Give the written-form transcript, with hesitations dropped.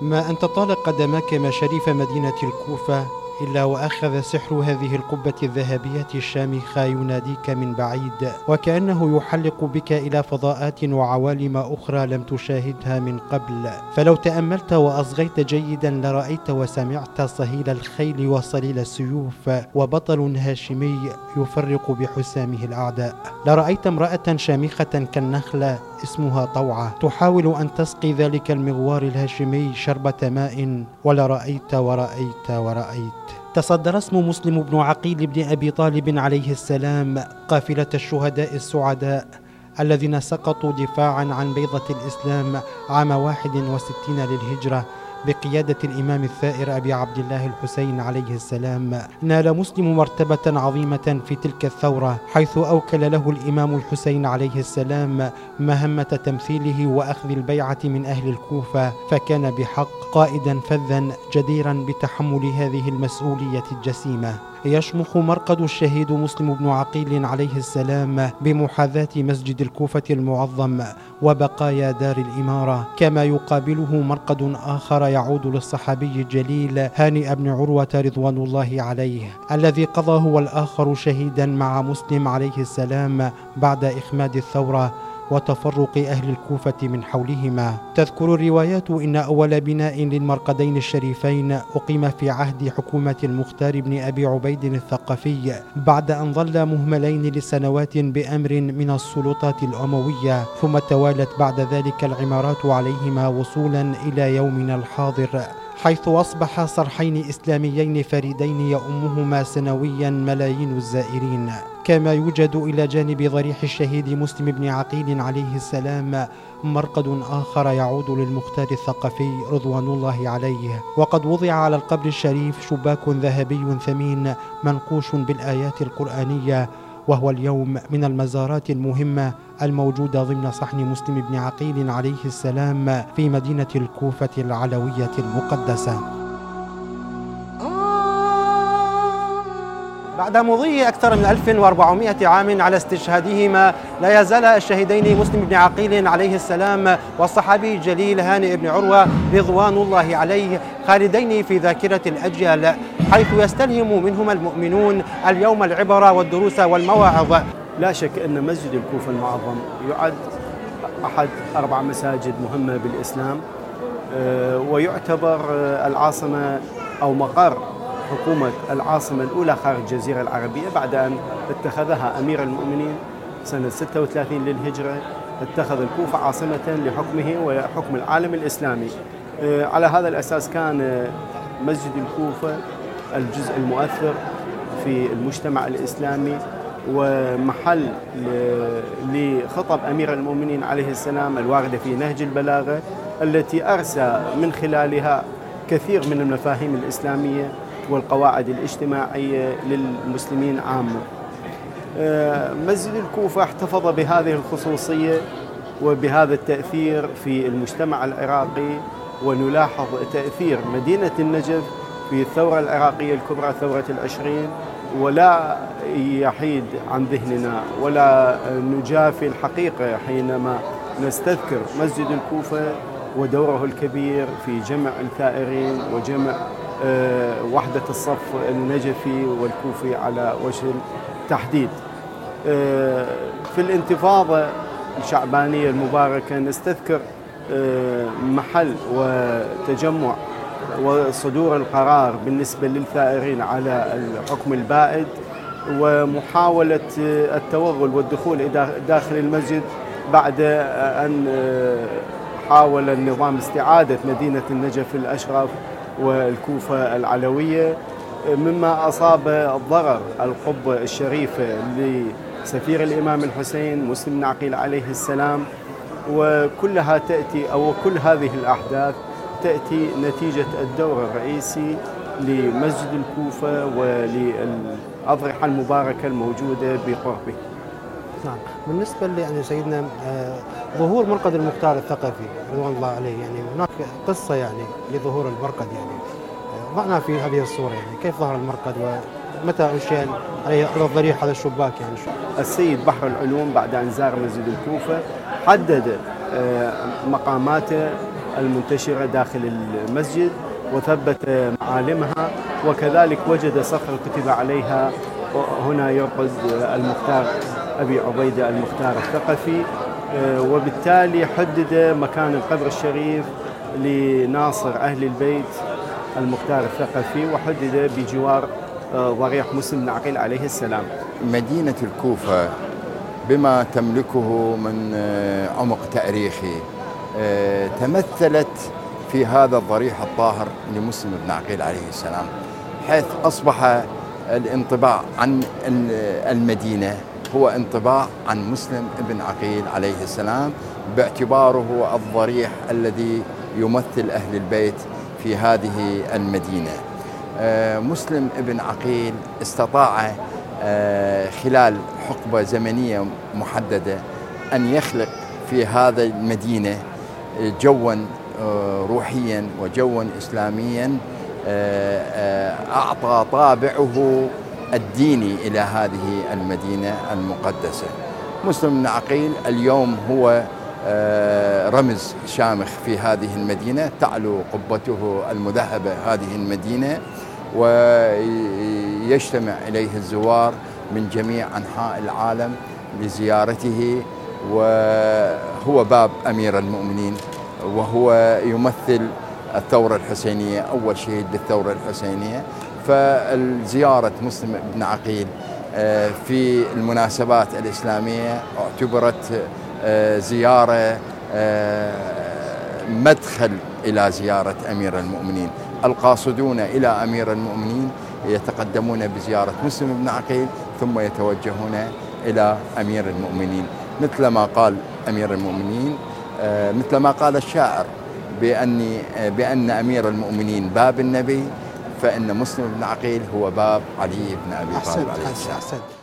ما أن تطال قدماك مشاريف مدينة الكوفة إلا وأخذ سحر هذه القبة الذهبية الشامخة يناديك من بعيد، وكأنه يحلق بك إلى فضاءات وعوالم أخرى لم تشاهدها من قبل. فلو تأملت وأصغيت جيدا لرأيت وسمعت صهيل الخيل وصليل السيوف، وبطل هاشمي يفرق بحسامه الأعداء. لرأيت امرأة شامخة كالنخلة اسمها طوعة تحاول أن تسقي ذلك المغوار الهاشمي شربة ماء، ولرأيت ورأيت ورأيت. تصدر اسم مسلم بن عقيل بن أبي طالب عليه السلام قافلة الشهداء السعداء الذين سقطوا دفاعا عن بيضة الإسلام عام 61 للهجرة بقيادة الإمام الثائر أبي عبد الله الحسين عليه السلام. نال مسلم مرتبة عظيمة في تلك الثورة، حيث أوكل له الإمام الحسين عليه السلام مهمة تمثيله وأخذ البيعة من أهل الكوفة، فكان بحق قائدا فذا جديرا بتحمل هذه المسؤولية الجسيمة. يشمخ مرقد الشهيد مسلم بن عقيل عليه السلام بمحاذاة مسجد الكوفة المعظم وبقايا دار الإمارة، كما يقابله مرقد آخر يعود للصحابي الجليل هانئ بن عروة رضوان الله عليه، الذي قضى هو الآخر شهيدا مع مسلم عليه السلام بعد إخماد الثورة وتفرق أهل الكوفة من حولهما. تذكر الروايات إن أول بناء للمرقدين الشريفين أقيم في عهد حكومة المختار بن أبي عبيد الثقفي، بعد أن ظل مهملين لسنوات بأمر من السلطات الأموية، ثم توالت بعد ذلك العمارات عليهما وصولا إلى يومنا الحاضر، حيث أصبح صرحين إسلاميين فريدين يؤمهما سنويا ملايين الزائرين. كما يوجد إلى جانب ضريح الشهيد مسلم بن عقيل عليه السلام مرقد آخر يعود للمختار الثقفي رضوان الله عليه، وقد وضع على القبر الشريف شباك ذهبي ثمين منقوش بالآيات القرآنية، وهو اليوم من المزارات المهمة الموجودة ضمن صحن مسلم بن عقيل عليه السلام في مدينة الكوفة العلوية المقدسة. بعد مضي أكثر من 1400 عام على استشهادهما، لا يزال الشهيدين مسلم بن عقيل عليه السلام والصحابي الجليل هانئ بن عروة رضوان الله عليه خالدين في ذاكرة الأجيال، حيث يستلهم منهما المؤمنون اليوم العبر والدروس والمواعظ. لا شك أن مسجد الكوفة المعظم يعد أحد 4 مساجد مهمة بالإسلام، ويعتبر العاصمة أو مقر حكومة العاصمة الأولى خارج الجزيرة العربية، بعد أن اتخذها أمير المؤمنين سنة 36 للهجرة. اتخذ الكوفة عاصمة لحكمه وحكم العالم الإسلامي. على هذا الأساس كان مسجد الكوفة الجزء المؤثر في المجتمع الإسلامي، ومحل لخطب أمير المؤمنين عليه السلام الواردة في نهج البلاغة، التي أرسى من خلالها كثير من المفاهيم الإسلامية والقواعد الاجتماعية للمسلمين عامة. مسجد الكوفة احتفظ بهذه الخصوصية وبهذا التأثير في المجتمع العراقي، ونلاحظ تأثير مدينة النجف في الثورة العراقية الكبرى ثورة 20، ولا يحيد عن ذهننا ولا نجافي الحقيقة حينما نستذكر مسجد الكوفة ودوره الكبير في جمع الثائرين وجمع وحدة الصف النجفي والكوفي على وجه التحديد. في الانتفاضة الشعبانية المباركة نستذكر محل وتجمع وصدور القرار بالنسبة للثائرين على الحكم البائد، ومحاولة التوغل والدخول داخل المسجد بعد أن حاول النظام استعادة مدينة النجف الأشرف والكوفة العلوية، مما أصاب الضرر القبة الشريفة لسفير الإمام الحسين مسلم بن عقيل عليه السلام. وكلها تأتي أو كل هذه الأحداث تأتي نتيجة الدور الرئيسي لمسجد الكوفة وللأضرحة المباركة الموجودة بقربه. نعم. بالنسبة يعني سيدنا ظهور مرقد المختار الثقفي رضوان الله عليه، يعني هناك قصة يعني لظهور المرقد، يعني ضعنا في هذه الصورة، يعني كيف ظهر المرقد ومتى أنشئ على الضريح هذا الشباك؟ يعني السيد بحر العلوم بعد أن زار مسجد الكوفة حدد مقاماته المنتشرة داخل المسجد وثبت معالمها، وكذلك وجد صخرة كتب عليها هنا يرقد المختار أبي عبيدة المختار الثقفي، وبالتالي حدد مكان القبر الشريف لناصر أهل البيت المختار الثقفي، وحدد بجوار ضريح مسلم بن عقيل عليه السلام. مدينة الكوفة بما تملكه من عمق تاريخي تمثلت في هذا الضريح الطاهر لمسلم بن عقيل عليه السلام، حيث أصبح الانطباع عن المدينة هو انطباع عن مسلم بن عقيل عليه السلام، باعتباره الضريح الذي يمثل أهل البيت في هذه المدينة. مسلم بن عقيل استطاع خلال حقبة زمنية محددة أن يخلق في هذا المدينة جوا روحيا وجوا إسلاميا أعطى طابعه الديني إلى هذه المدينة المقدسة. مسلم بن عقيل اليوم هو رمز شامخ في هذه المدينة، تعلو قبته المذهبة هذه المدينة، ويجتمع إليه الزوار من جميع أنحاء العالم لزيارته، وهو باب أمير المؤمنين، وهو يمثل الثورة الحسينية، أول شهيد بالثورة الحسينية. فالزيارة مسلم بن عقيل في المناسبات الإسلامية اعتبرت زيارة مدخل إلى زيارة أمير المؤمنين. القاصدون إلى أمير المؤمنين يتقدمون بزيارة مسلم بن عقيل ثم يتوجهون إلى أمير المؤمنين، مثل ما قال أمير المؤمنين، مثل ما قال الشاعر بأن أمير المؤمنين باب النبي، فإن مسلم بن عقيل هو باب علي بن أبي طالب عليه السلام.